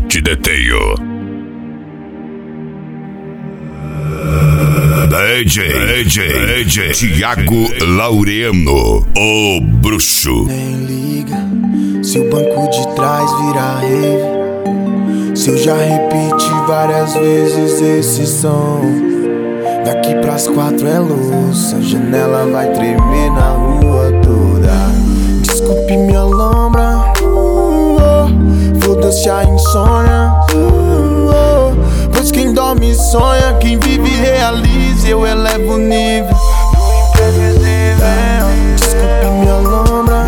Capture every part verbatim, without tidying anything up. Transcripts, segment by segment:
Te detenho. D J, D J, D J Thiago Laureano, o bruxo. Nem liga se o banco de trás virar rave, se eu já repeti várias vezes esse som. Daqui pras quatro é luz, a janela vai tremer na rua toda. Desculpe minha lombra, uh, oh, foda-se a insônia, uh, oh, pois quem dorme sonha, quem vive realiza, eu elevo o nível do imprevisível. Desculpe minha lombra,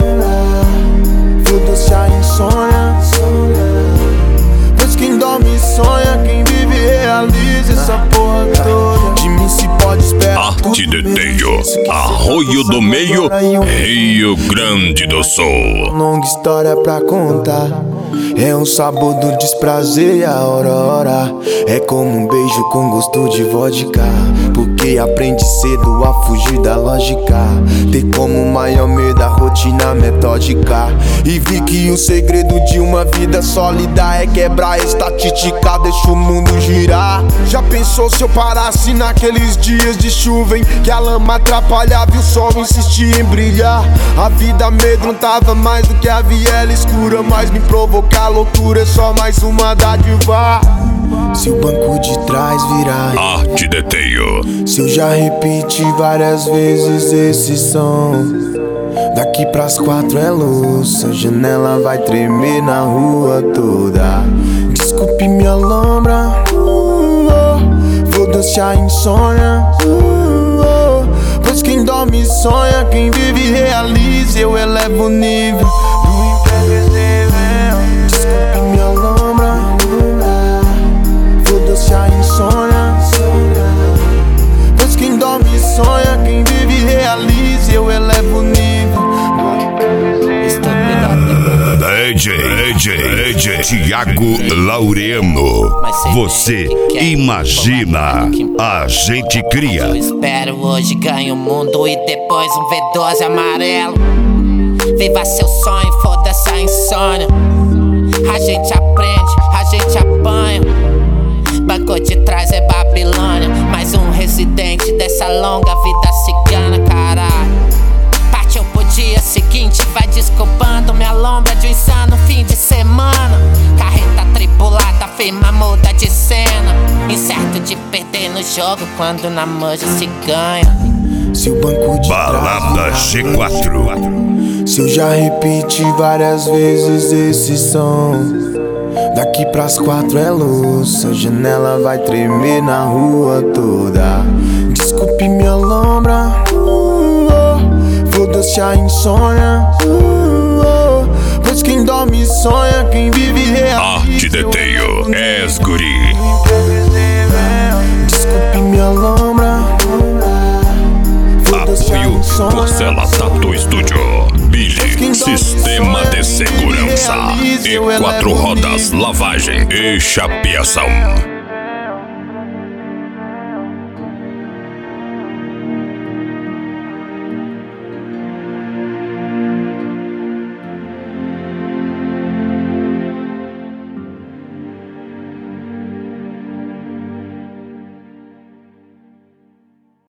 foda-se a insônia, pois quem dorme sonha, quem vive realiza essa porra toda. De mim se pode esperar. Ah, te detenho. Arroio do Meio, Rio Grande do Sul. Longa história pra contar. É um sabor do desprazer e a aurora é como um beijo com gosto de vodka, porque aprende cedo a fugir da lógica, ter como maior medo a rotina metódica. E vi que o segredo de uma vida sólida é quebrar a estatística, deixa o mundo girar. Já pensou se eu parasse naqueles dias de chuva em que a lama atrapalhava e o sol insistia em brilhar? A vida amedrontava mais do que a viela escura, mas me provocar loucura é só mais uma dádiva. Se o banco de trás virar, ah, te detenho. Se eu já repeti várias vezes esse som. Daqui pras quatro é luz, a janela vai tremer na rua toda. Desculpe minha lombra, uh, oh, foda-se a insônia, uh, oh, pois quem dorme sonha, quem vive realiza, eu elevo o nível do imprevisível. Desculpe minha lombra, foda-se a insônia, pois quem dorme sonha, quem vive realiza, eu elevo o nível. D J, D J, D J Thiago Laureano. Você imagina, a gente cria. Eu espero hoje ganho o mundo e depois um V doze amarelo. Viva seu sonho, foda-se a insônia. A gente aprende, a gente apanha. Banco de trás é Babilônia, mais um residente dessa longa vida cigana, caralho. Partiu pro dia seguinte, vai desculpando minha lombra de um insano fim de semana. Carreta tripulada, firma muda de cena, incerto de perder no jogo quando na manja se ganha. Se o banco de Balada G quatro. Se eu já repeti várias vezes esse som. Daqui pras quatro é luz, a janela vai tremer na rua toda. Desculpe minha lombra, uh, oh, foda-se a insônia, uh, oh, pois quem dorme sonha, quem vive realiza. Ah, te detenho, és guri. Desculpe minha lombra, apoio Porcela Tattoo Studio, Billy, sistema de segurança e quatro rodas, lavagem e chapeação.